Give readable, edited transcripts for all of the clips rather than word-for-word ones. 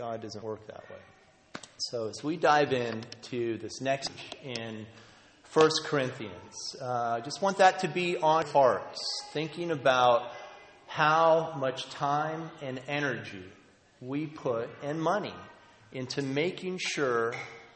God doesn't work that way. So as we dive into this next in 1 Corinthians, I just want that to be on hearts, thinking about how much time and energy we put and money into making sure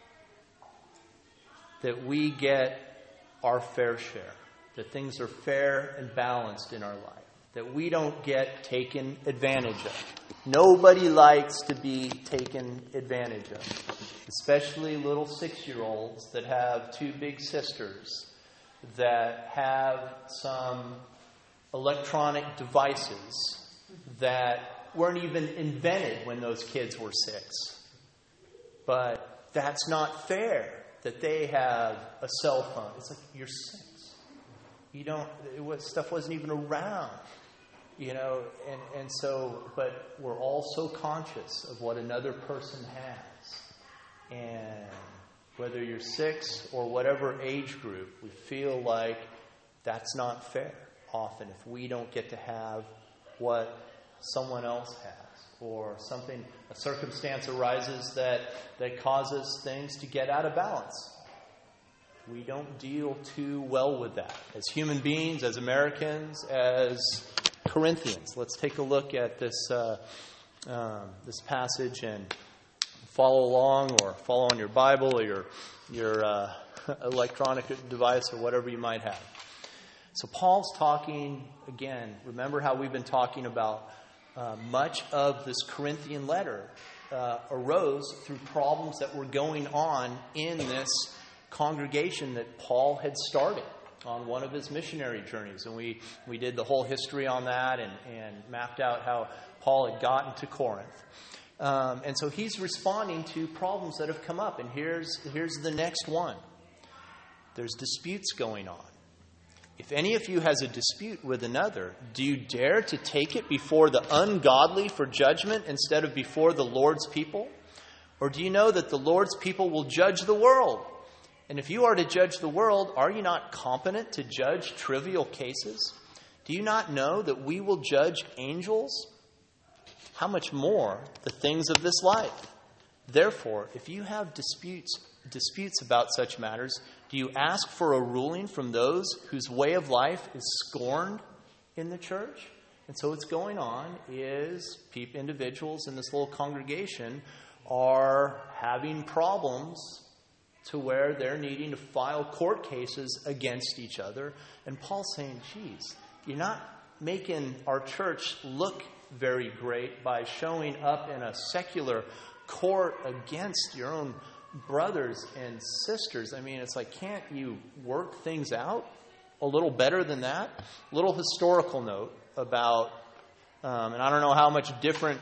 that we get our fair share, that things are fair and balanced in our life, that we don't get taken advantage of. Nobody likes to be taken advantage of, especially little 6-year-olds that have 2 big sisters that have some electronic devices that weren't even invented when those kids were 6. But that's not fair that they have a cell phone. It's like, you're 6. Stuff wasn't even around. And so, but we're all so conscious of what another person has. And whether you're 6 or whatever age group, we feel like that's not fair often if we don't get to have what someone else has, or a circumstance arises that causes things to get out of balance. We don't deal too well with that as human beings, as Americans, as Corinthians. Let's take a look at this passage and follow along, or follow on your Bible or your electronic device or whatever you might have. So Paul's talking again. Remember how we've been talking about much of this Corinthian letter arose through problems that were going on in this congregation that Paul had started on one of his missionary journeys. And we did the whole history on that and mapped out how Paul had gotten to Corinth. And so he's responding to problems that have come up. And here's the next one. There's disputes going on. If any of you has a dispute with another, do you dare to take it before the ungodly for judgment instead of before the Lord's people? Or do you know that the Lord's people will judge the world? And if you are to judge the world, are you not competent to judge trivial cases? Do you not know that we will judge angels? How much more the things of this life? Therefore, if you have disputes about such matters, do you ask for a ruling from those whose way of life is scorned in the church? And so what's going on is individuals in this little congregation are having problems to where they're needing to file court cases against each other. And Paul's saying, geez, you're not making our church look very great by showing up in a secular court against your own brothers and sisters. I mean, it's like, can't you work things out a little better than that? Little historical note about, and I don't know how much different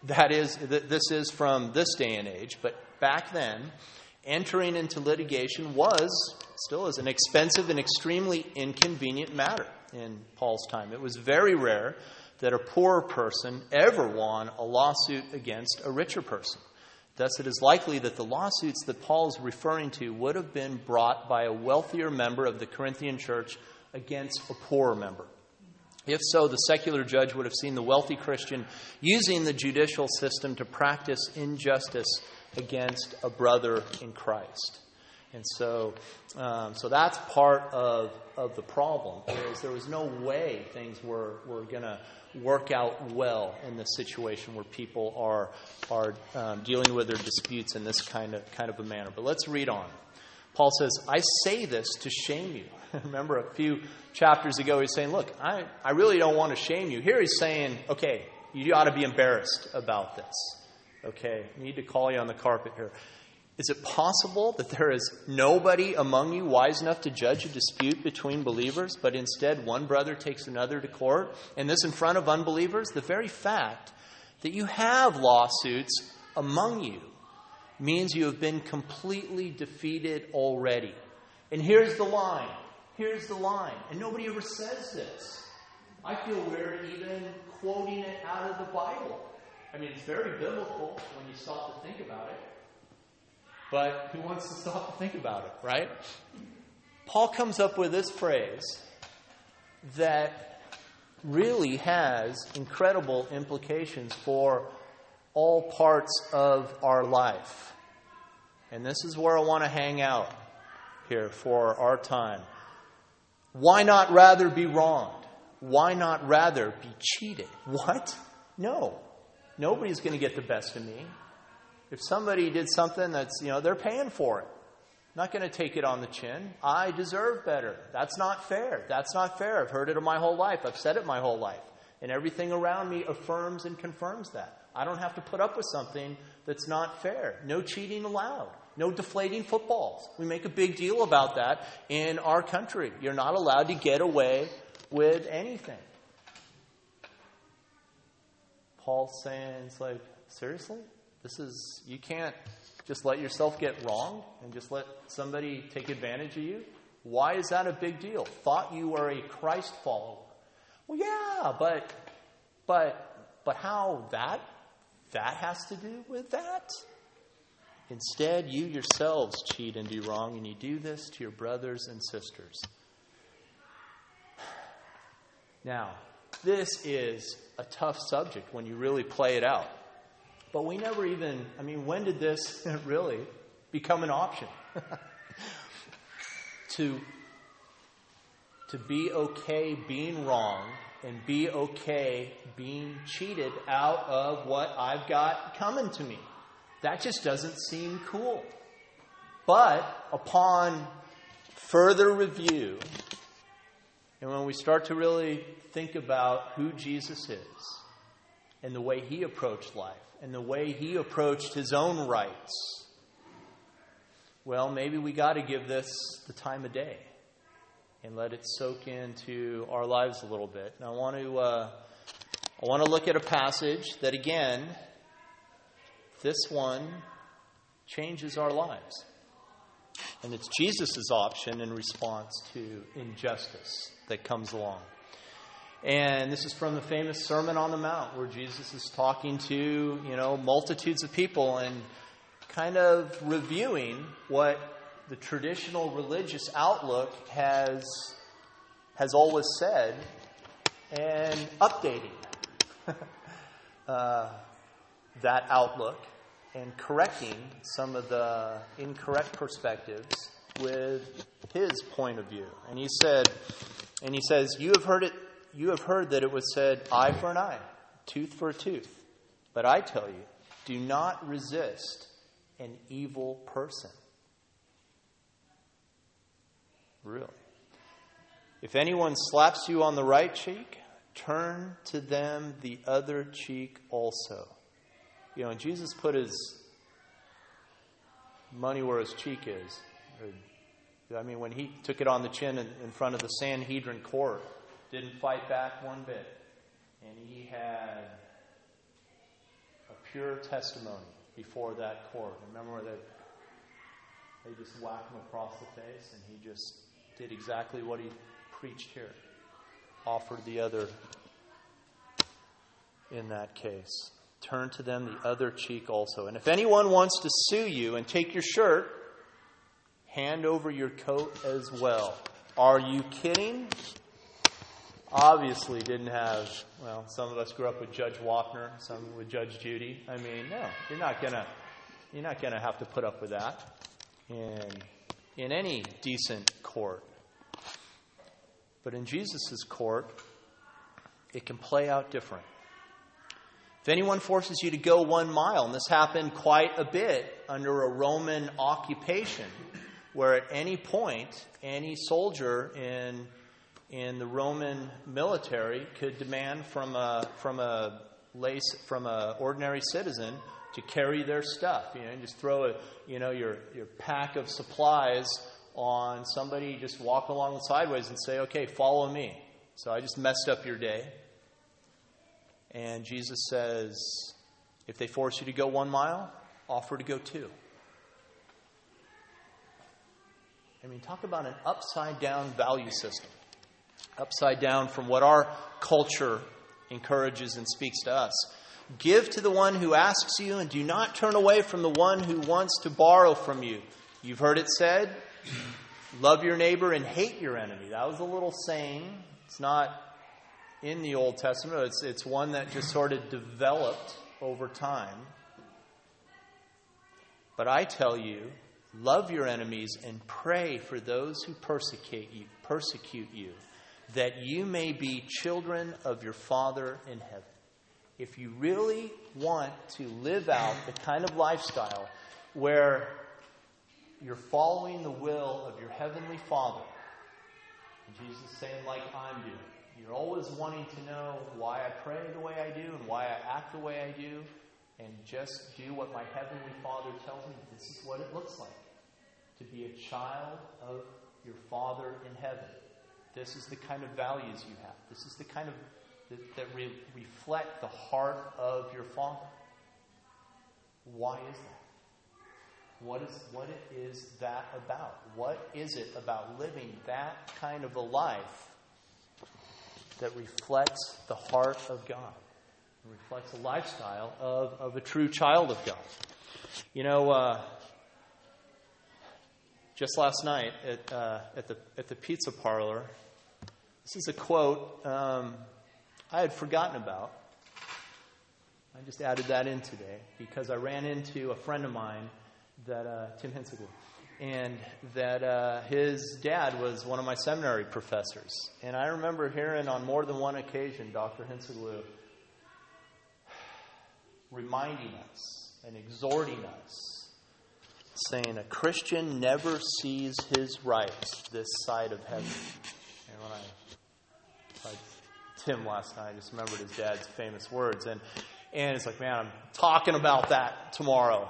this is from this day and age, but back then, entering into litigation still is an expensive and extremely inconvenient matter in Paul's time. It was very rare that a poorer person ever won a lawsuit against a richer person. Thus, it is likely that the lawsuits that Paul is referring to would have been brought by a wealthier member of the Corinthian church against a poorer member. If so, the secular judge would have seen the wealthy Christian using the judicial system to practice injustice against a brother in Christ. And so that's part of the problem, is there was no way things were going to work out well in this situation where people are dealing with their disputes in this kind of a manner. But let's read on. Paul says, I say this to shame you. Remember a few chapters ago he's saying, look, I really don't want to shame you. Here he's saying, okay, you ought to be embarrassed about this. Okay, I need to call you on the carpet here. Is it possible that there is nobody among you wise enough to judge a dispute between believers, but instead one brother takes another to court, and this in front of unbelievers? The very fact that you have lawsuits among you means you have been completely defeated already. And here's the line. And nobody ever says this. I feel weird even quoting it out of the Bible. I mean, it's very biblical when you stop to think about it. But who wants to stop to think about it, right? Paul comes up with this phrase that really has incredible implications for all parts of our life. And this is where I want to hang out here for our time. Why not rather be wronged? Why not rather be cheated? What? No. Nobody's going to get the best of me. If somebody did something that's, they're paying for it. Not going to take it on the chin. I deserve better. That's not fair. That's not fair. I've heard it my whole life. I've said it my whole life. And everything around me affirms and confirms that. I don't have to put up with something that's not fair. No cheating allowed. No deflating footballs. We make a big deal about that in our country. You're not allowed to get away with anything. Paul's saying, it's like, seriously? You can't just let yourself get wronged and just let somebody take advantage of you? Why is that a big deal? Thought you were a Christ follower. Well, yeah, but how that has to do with that? Instead, you yourselves cheat and do wrong, and you do this to your brothers and sisters. Now, this is a tough subject when you really play it out. But we never even, when did this really become an option? To be okay being wrong and be okay being cheated out of what I've got coming to me. That just doesn't seem cool. But upon further review, and when we start to really think about who Jesus is and the way he approached life and the way he approached his own rights, well, maybe we got to give this the time of day and let it soak into our lives a little bit. And I want to look at a passage that, again, this one changes our lives. And it's Jesus' option in response to injustice that comes along. And this is from the famous Sermon on the Mount, where Jesus is talking to, multitudes of people and kind of reviewing what the traditional religious outlook has always said and updating that outlook and correcting some of the incorrect perspectives with his point of view. And he says, you have heard that it was said, eye for an eye, tooth for a tooth. But I tell you, do not resist an evil person. Really. If anyone slaps you on the right cheek, turn to them the other cheek also. Jesus put his money where his cheek is. When he took it on the chin in front of the Sanhedrin court, didn't fight back one bit. And he had a pure testimony before that court. Remember that they just whacked him across the face, and he just did exactly what he preached here. Offered the other in that case. Turn to them the other cheek also. And if anyone wants to sue you and take your shirt, hand over your coat as well. Are you kidding? Obviously didn't have, some of us grew up with Judge Wapner, some with Judge Judy. No, you're not gonna have to put up with that in any decent court. But in Jesus' court, it can play out different. If anyone forces you to go 1 mile, and this happened quite a bit under a Roman occupation, where at any point, any soldier in the Roman military could demand from a ordinary citizen to carry their stuff. And just throw your pack of supplies on somebody, just walk along the sideways and say, okay, follow me. So I just messed up your day. And Jesus says, if they force you to go 1 mile, offer to go 2. Talk about an upside down value system. Upside down from what our culture encourages and speaks to us. Give to the one who asks you, and do not turn away from the one who wants to borrow from you. You've heard it said, love your neighbor and hate your enemy. That was a little saying. It's not in the Old Testament. It's one that just sort of developed over time. But I tell you, love your enemies and pray for those who persecute you, that you may be children of your Father in heaven. If you really want to live out the kind of lifestyle where you're following the will of your heavenly Father, and Jesus is saying, like I'm doing, you're always wanting to know why I pray the way I do and why I act the way I do, and just do what my heavenly Father tells me. This is what it looks like to be a child of your Father in heaven. This is the kind of values you have. This is the kind of that reflect the heart of your Father. Why is that? What is that about? What is it about living that kind of a life that reflects the heart of God? It reflects a lifestyle of a true child of God. You know, just last night at the pizza parlor, this is a quote I had forgotten about. I just added that in today because I ran into a friend of mine, that Tim Hinsiglu, and that his dad was one of my seminary professors. And I remember hearing on more than one occasion Dr. Hinsiglu reminding us and exhorting us, saying a Christian never sees his rights this side of heaven. And when I Tim last night, I just remembered his dad's famous words. And it's like, man, I'm talking about that tomorrow.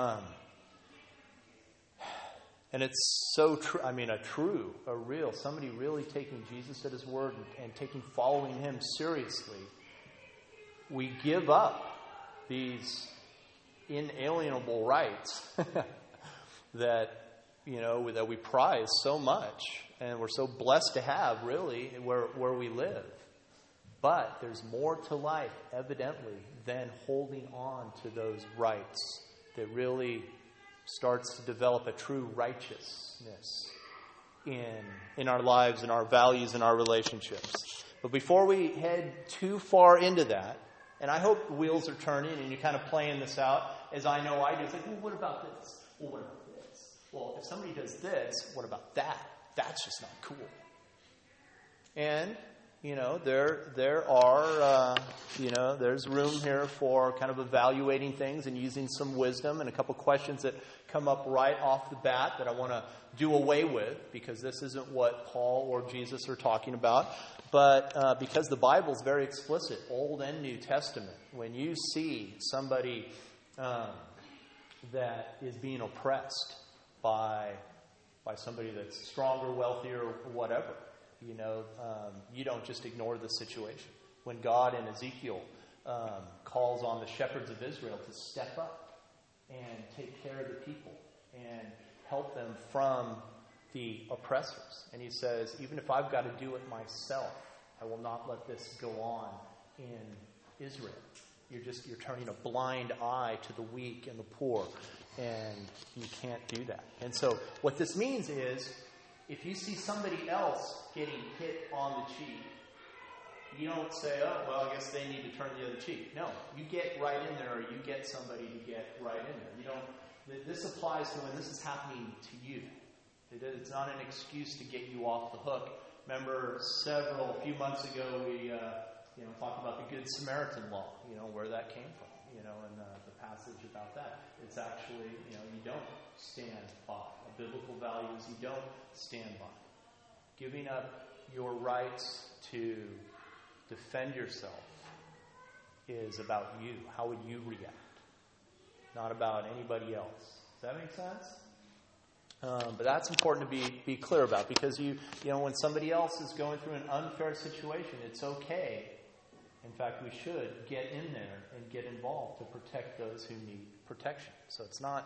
And it's so true. I mean, a real, somebody really taking Jesus at his word and following him seriously. We give up these inalienable rights that we prize so much, and we're so blessed to have, really, where we live. But there's more to life, evidently, than holding on to those rights that really starts to develop a true righteousness in our lives, in our values, in our relationships. But before we head too far into that, and I hope the wheels are turning and you're kind of playing this out, as I know I do. It's like, well, what about this? Well, what about this? Well, if somebody does this, what about that? That's just not cool. And, there's room here for kind of evaluating things and using some wisdom, and a couple questions that come up right off the bat that I want to do away with, because this isn't what Paul or Jesus are talking about. But because the Bible is very explicit, Old and New Testament, when you see somebody that is being oppressed by somebody that's stronger, wealthier, or whatever, you don't just ignore the situation. When God in Ezekiel calls on the shepherds of Israel to step up and take care of the people and help them from the oppressors. And he says, even if I've got to do it myself, I will not let this go on in Israel. You're turning a blind eye to the weak and the poor, and you can't do that. And so what this means is, if you see somebody else getting hit on the cheek, you don't say, oh, well, I guess they need to turn the other cheek. No, you get right in there, or you get somebody to get right in there. You don't. This applies to when this is happening to you. It's not an excuse to get you off the hook. Remember, a few months ago, we talked about the Good Samaritan law. Where that came from. And the passage about that. It's actually, you don't stand by biblical values. You don't stand by. Giving up your rights to defend yourself is about you. How would you react? Not about anybody else. Does that make sense? But that's important to be clear about, because when somebody else is going through an unfair situation, it's okay. In fact, we should get in there and get involved to protect those who need protection. So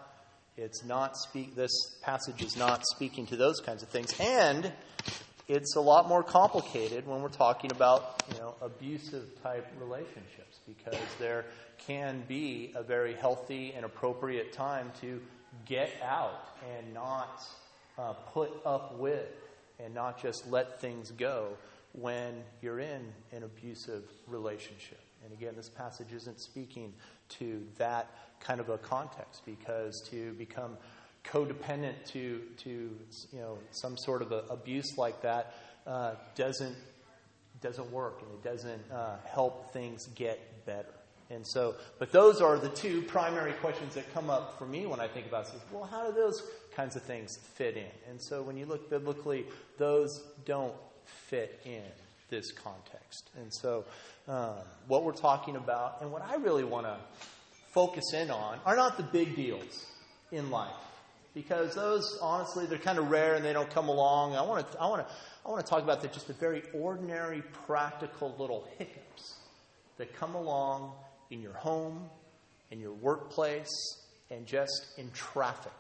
this passage is not speaking to those kinds of things. And it's a lot more complicated when we're talking about, abusive type relationships, because there can be a very healthy and appropriate time to get out and not put up with and not just let things go when you're in an abusive relationship. And again, this passage isn't speaking to that kind of a context, because to become codependent to some sort of abuse like that doesn't work, and it doesn't help things get better. And so, but those are the two primary questions that come up for me when I think about this. Well, how do those kinds of things fit in? And so when you look biblically, those don't fit in this context. And so what we're talking about, and what I really want to focus in on, are not the big deals in life. Because those, honestly, they're kind of rare and they don't come along. I want to talk about just the very ordinary, practical little hiccups that come along in your home, in your workplace, and just in traffic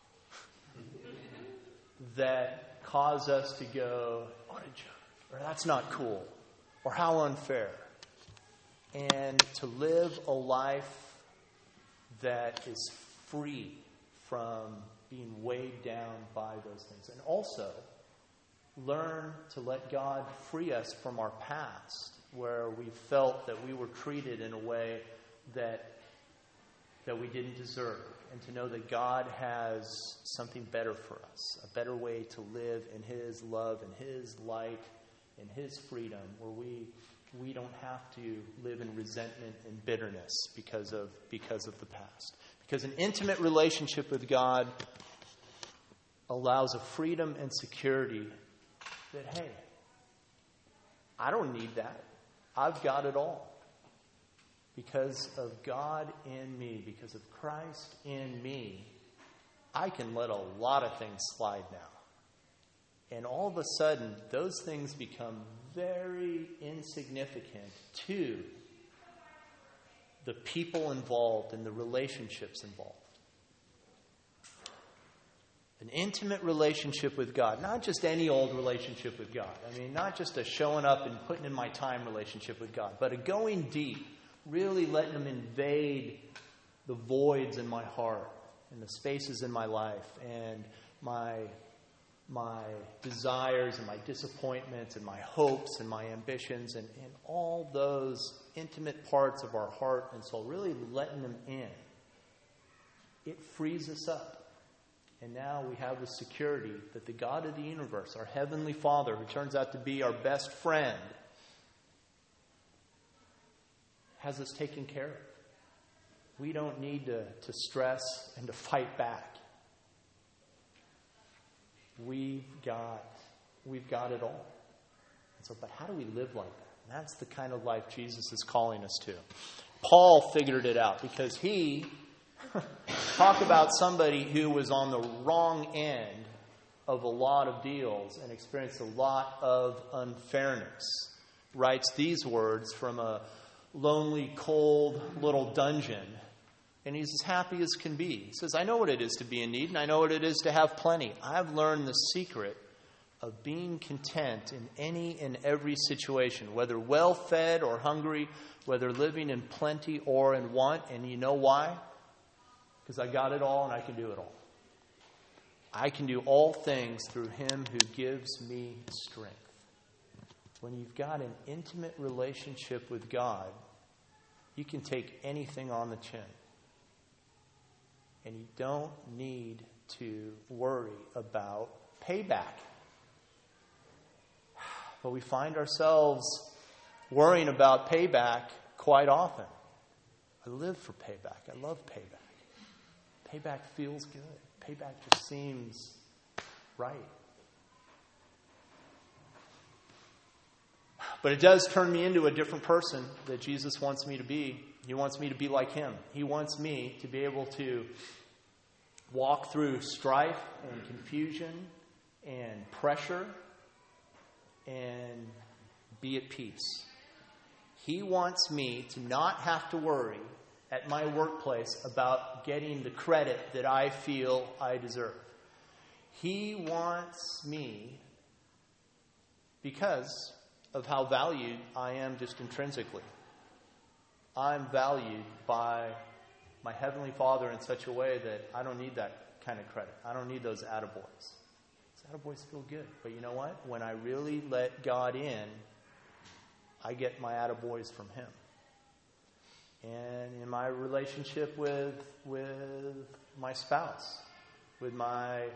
that cause us to go, what a jerk, or that's not cool, or how unfair. And to live a life that is free from being weighed down by those things. And also, learn to let God free us from our past, where we felt that we were treated in a way that we didn't deserve. And to know that God has something better for us, a better way to live in His love and His light and His freedom, where we don't have to live in resentment and bitterness because of the past. Because an intimate relationship with God allows a freedom and security that, hey, I don't need that. I've got it all. Because of God in me, because of Christ in me, I can let a lot of things slide now. And all of a sudden, those things become very insignificant to the people involved and the relationships involved. An intimate relationship with God, not just any old relationship with God. I mean, not just a showing up and putting in my time relationship with God, but a going deep, really letting Him invade the voids in my heart and the spaces in my life and my desires and my disappointments and my hopes and my ambitions and all those intimate parts of our heart and soul, really letting them in. It frees us up. And now we have the security that the God of the universe, our Heavenly Father, who turns out to be our best friend, has us taken care of. We don't need to stress and to fight back. We've got it all. And so, but how do we live like that? And that's the kind of life Jesus is calling us to. Paul figured it out because he talk about somebody who was on the wrong end of a lot of deals and experienced a lot of unfairness. Writes these words from a lonely, cold little dungeon, and he's as happy as can be. He says, I know what it is to be in need, and I know what it is to have plenty. I've learned the secret of being content in any and every situation, whether well-fed or hungry, whether living in plenty or in want. And you know why? Because I got it all and I can do it all. I can do all things through Him who gives me strength. When you've got an intimate relationship with God, you can take anything on the chin. And you don't need to worry about payback. But we find ourselves worrying about payback quite often. I live for payback. I love payback. Payback feels good. Payback just seems right. But it does turn me into a different person that Jesus wants me to be. He wants me to be like Him. He wants me to be able to walk through strife and confusion and pressure and be at peace. He wants me to not have to worry at my workplace about getting the credit that I feel I deserve. He wants me, because of how valued I am just intrinsically. I'm valued by my Heavenly Father in such a way that I don't need that kind of credit. I don't need those attaboys. Those attaboys feel good. But you know what? When I really let God in, I get my attaboys from Him. and in my relationship with my spouse, with my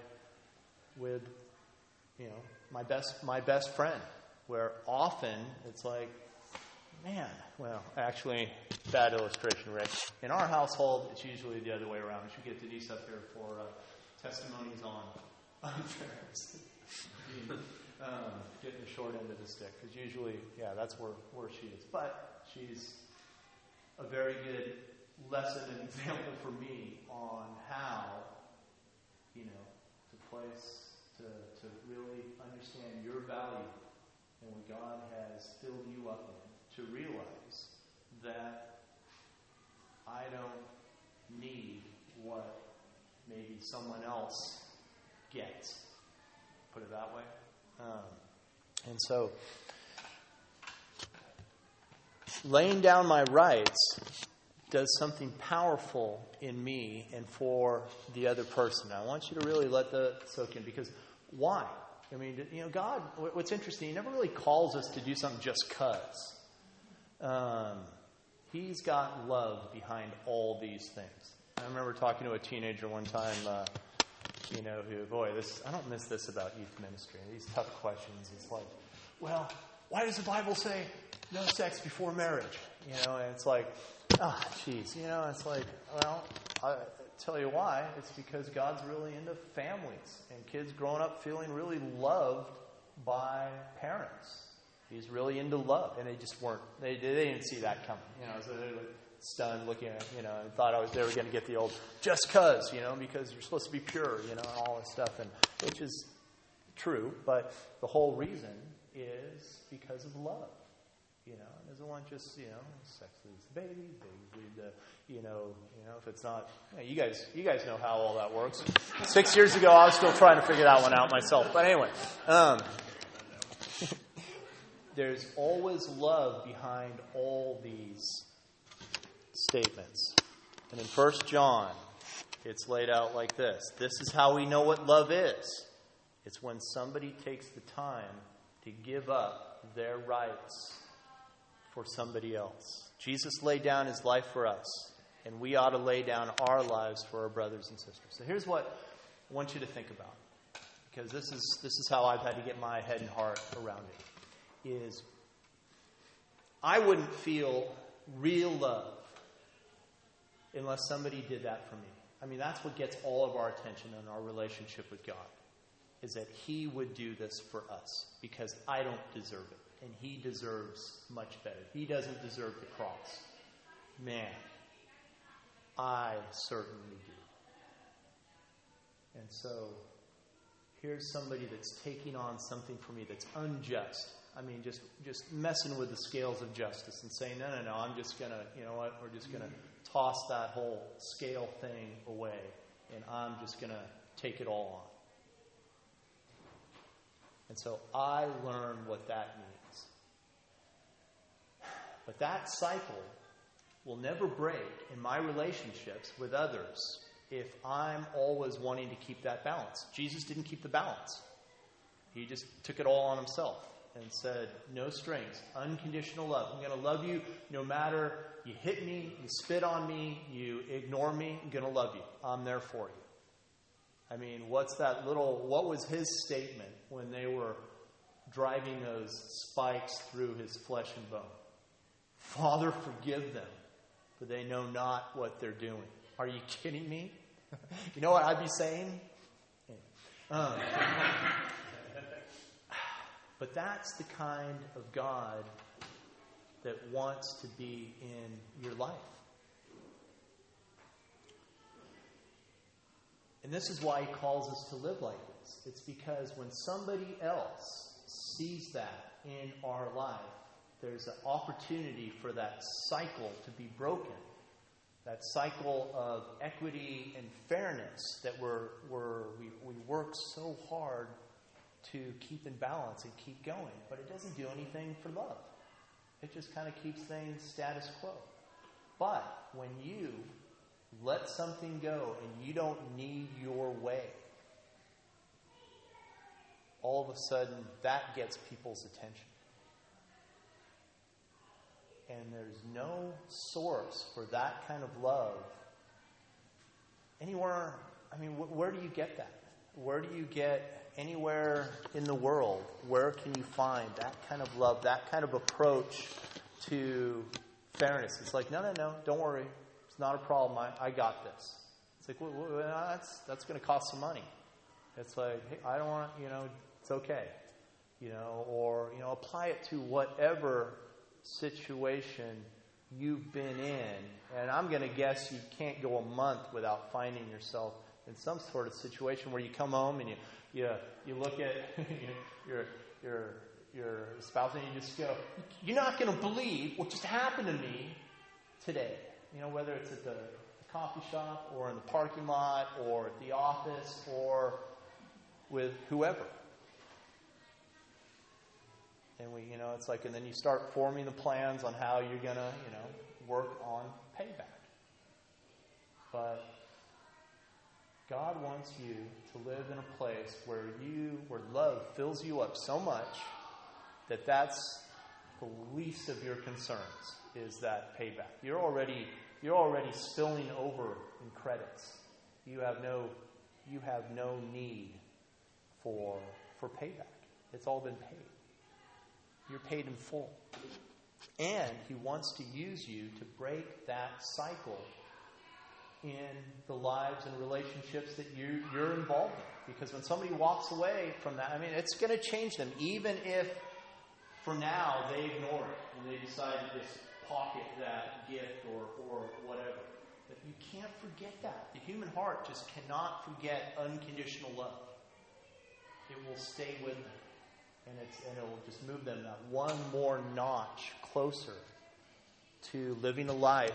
best friend, where often it's like, man, well, actually, bad illustration, Rick. In our household, it's usually the other way around. We should get Denise up here for testimonies on parents. Getting the short end of the stick. Because usually, that's where she is. But she's a very good lesson and example for me on how, to really understand your value and what God has filled you up in, to realize that I don't need what maybe someone else gets. Put it that way. And so, laying down my rights does something powerful in me and for the other person. I want you to really let that soak in, because why? I mean, God, what's interesting, He never really calls us to do something just because. He's got love behind all these things. I remember talking to a teenager one time, I don't miss this about youth ministry. These tough questions. It's like, well, why does the Bible say no sex before marriage? And it's like, it's like, well, I tell you why. It's because God's really into families and kids growing up feeling really loved by parents. He's really into love, and they just weren't. They didn't see that coming. So they were stunned, looking at, and thought they were going to get the old just because you're supposed to be pure, and all this stuff, and which is true. But the whole reason is because of love. It doesn't want just sex leads the babies lead the if it's not. You guys know how all that works. 6 years ago, I was still trying to figure that one out myself. But anyway. There's always love behind all these statements. And in 1 John, it's laid out like this. This is how we know what love is. It's when somebody takes the time to give up their rights for somebody else. Jesus laid down His life for us, and we ought to lay down our lives for our brothers and sisters. So here's what I want you to think about, because this is how I've had to get my head and heart around it. Is I wouldn't feel real love unless somebody did that for me. I mean, that's what gets all of our attention in our relationship with God, is that He would do this for us, because I don't deserve it, and He deserves much better. He doesn't deserve the cross. Man, I certainly do. And so, here's somebody that's taking on something for me that's unjust. I mean, just messing with the scales of justice and saying, no, I'm just going to, we're just going to toss that whole scale thing away, and I'm just going to take it all on. And so I learned what that means. But that cycle will never break in my relationships with others if I'm always wanting to keep that balance. Jesus didn't keep the balance. He just took it all on Himself and said, no strings, unconditional love. I'm going to love you no matter you hit me, you spit on me, you ignore me. I'm going to love you. I'm there for you. I mean, what was His statement when they were driving those spikes through His flesh and bone? Father, forgive them, for they know not what they're doing. Are you kidding me? You know what I'd be saying? But that's the kind of God that wants to be in your life. And this is why He calls us to live like this. It's because when somebody else sees that in our life, there's an opportunity for that cycle to be broken. That cycle of equity and fairness that we work so hard to keep in balance and keep going. But it doesn't do anything for love. It just kind of keeps things status quo. But when you let something go and you don't need your way, all of a sudden that gets people's attention. And there's no source for that kind of love anywhere. I mean, where do you get that? Where do you get anywhere in the world? Where can you find that kind of love, that kind of approach to fairness? It's like, no, don't worry. It's not a problem. I got this. It's like, well, that's going to cost some money. It's like, hey, I don't want, it's okay. Or, apply it to whatever situation you've been in. And I'm going to guess you can't go a month without finding yourself in some sort of situation where you come home and you look at your spouse and you just go, you're not going to believe what just happened to me today. Whether it's at the coffee shop or in the parking lot or at the office or with whoever. And it's like, and then you start forming the plans on how you're going to, work on payback. But God wants you to live in a place where love fills you up so much that that's the least of your concerns, is that payback. You're already spilling over in credits. You have no need for payback. It's all been paid. You're paid in full. And He wants to use you to break that cycle in the lives and relationships that you're involved in. Because when somebody walks away from that, it's going to change them. Even if, for now, they ignore it and they decide to just pocket that gift or whatever. But you can't forget that. The human heart just cannot forget unconditional love. It will stay with them. And it will just move them that one more notch closer to living a life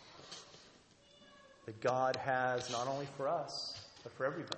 that God has not only for us, but for everybody.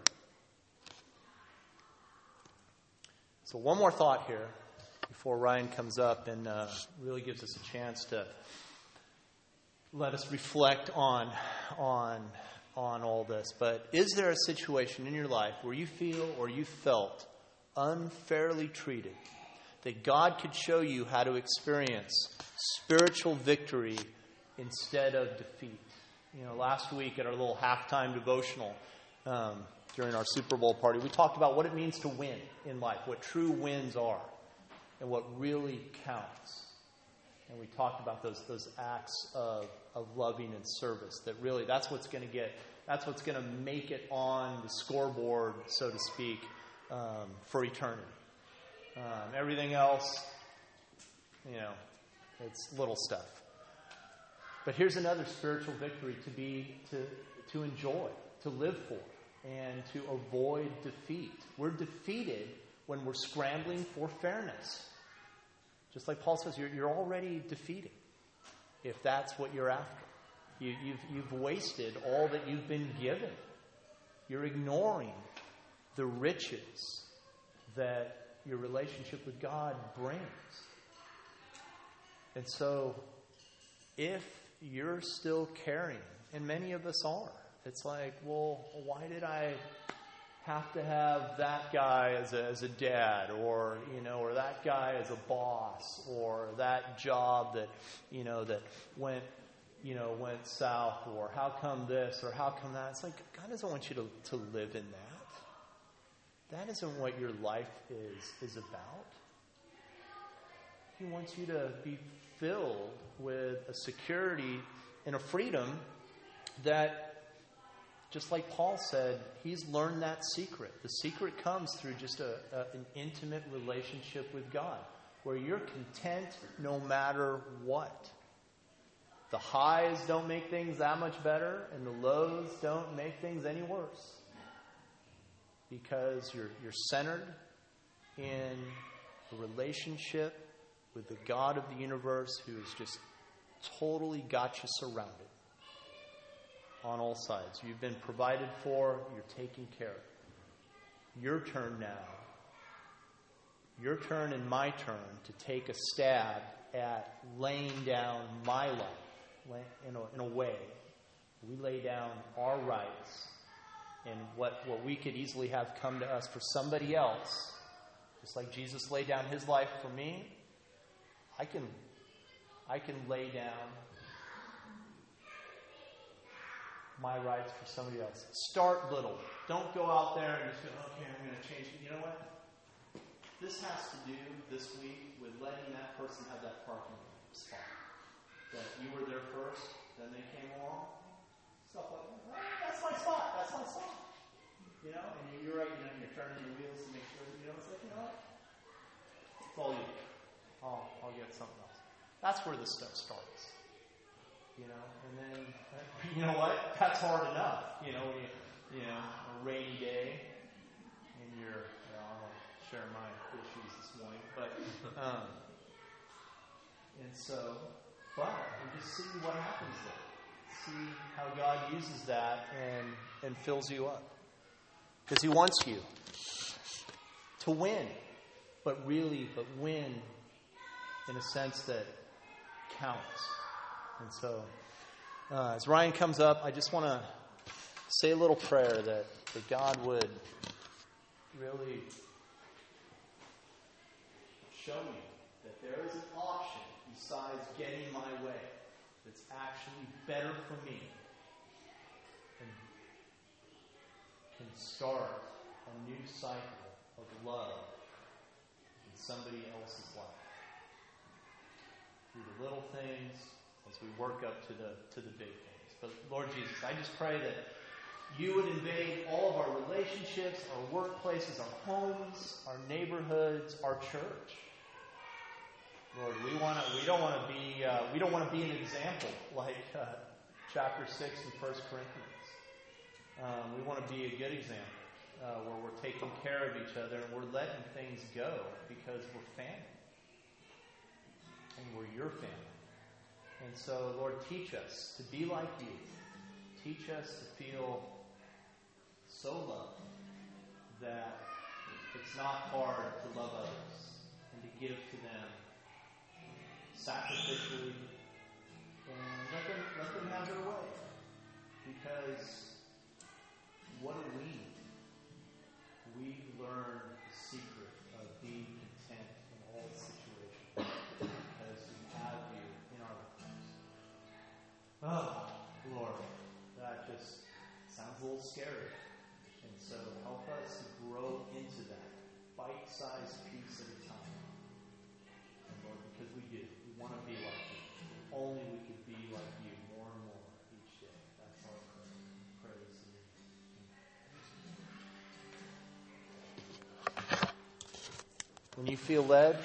So one more thought here before Ryan comes up and really gives us a chance to let us reflect on all this. But is there a situation in your life where you feel or you felt unfairly treated, that God could show you how to experience spiritual victory instead of defeat? Last week at our little halftime devotional during our Super Bowl party, we talked about what it means to win in life, what true wins are, and what really counts. And we talked about those acts of loving and service. That really, that's what's going to make it on the scoreboard, so to speak, for eternity. Everything else, it's little stuff. But here's another spiritual victory to enjoy, to live for, and to avoid defeat. We're defeated when we're scrambling for fairness. Just like Paul says, you're already defeated if that's what you're after. You've wasted all that you've been given. You're ignoring the riches that your relationship with God brings. And so, if you're still carrying, and many of us are, it's like, well, why did I have to have that guy as a dad, or that guy as a boss, or that job that went south, or how come this, or how come that? It's like, God doesn't want you to live in that. That isn't what your life is about. He wants you to be filled with a security and a freedom that, just like Paul said, he's learned that secret. The secret comes through just an intimate relationship with God, where you're content no matter what. The highs don't make things that much better, and the lows don't make things any worse. Because you're centered in a relationship with the God of the universe, who has just totally got you surrounded on all sides. You've been provided for. You're taken care of. Your turn now. Your turn and my turn to take a stab at laying down my life in a way. We lay down our rights and what we could easily have come to us for somebody else. Just like Jesus laid down his life for me, I can I can lay down my rights for somebody else. Start little. Don't go out there and just go, okay, I'm going to change it. You know what? This has to do this week with letting that person have that parking spot. That you were there first, then they came along. Stuff like that. Oh, that's my spot. That's my spot. You know, and you're right. You know, you're turning your wheels to make sure. You know, it's like, you know what? It's all you. I'll get something else. That's where this stuff starts. You know, and then you know what? That's hard enough. You know, when a rainy day, and you're. I won't share my issues this morning, but and so, but we just see what happens there. See how God uses that and fills you up, because He wants you to win, but win in a sense that counts. And so, as Ryan comes up, I just want to say a little prayer that God would really show me that there is an option besides getting my way that's actually better for me and can start a new cycle of love in somebody else's life. Through the little things, as we work up to the big things. But Lord Jesus, I just pray that you would invade all of our relationships, our workplaces, our homes, our neighborhoods, our church. Lord, we don't want to be an example like chapter 6 in 1 Corinthians. We want to be a good example where we're taking care of each other and we're letting things go because we're family. And we're your family. And so, Lord, teach us to be like you. Teach us to feel so loved that it's not hard to love others and to give to them sacrificially and let them have their way. Because what do we need? We learn the secret of being content in all situations because we have you in our lives. Oh, Lord, that just sounds a little scary. And so help us to grow into that bite-sized piece at a time. And Lord, because we do. We want to be like you. If only we could be like you more and more each day. That's our prayer. Praise you. When you feel led,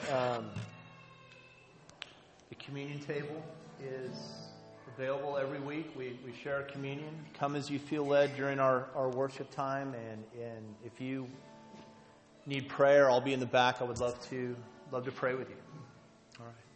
the communion table is available every week. We share communion. Come as you feel led during our worship time. And if you need prayer, I'll be in the back. I would love to pray with you. All right.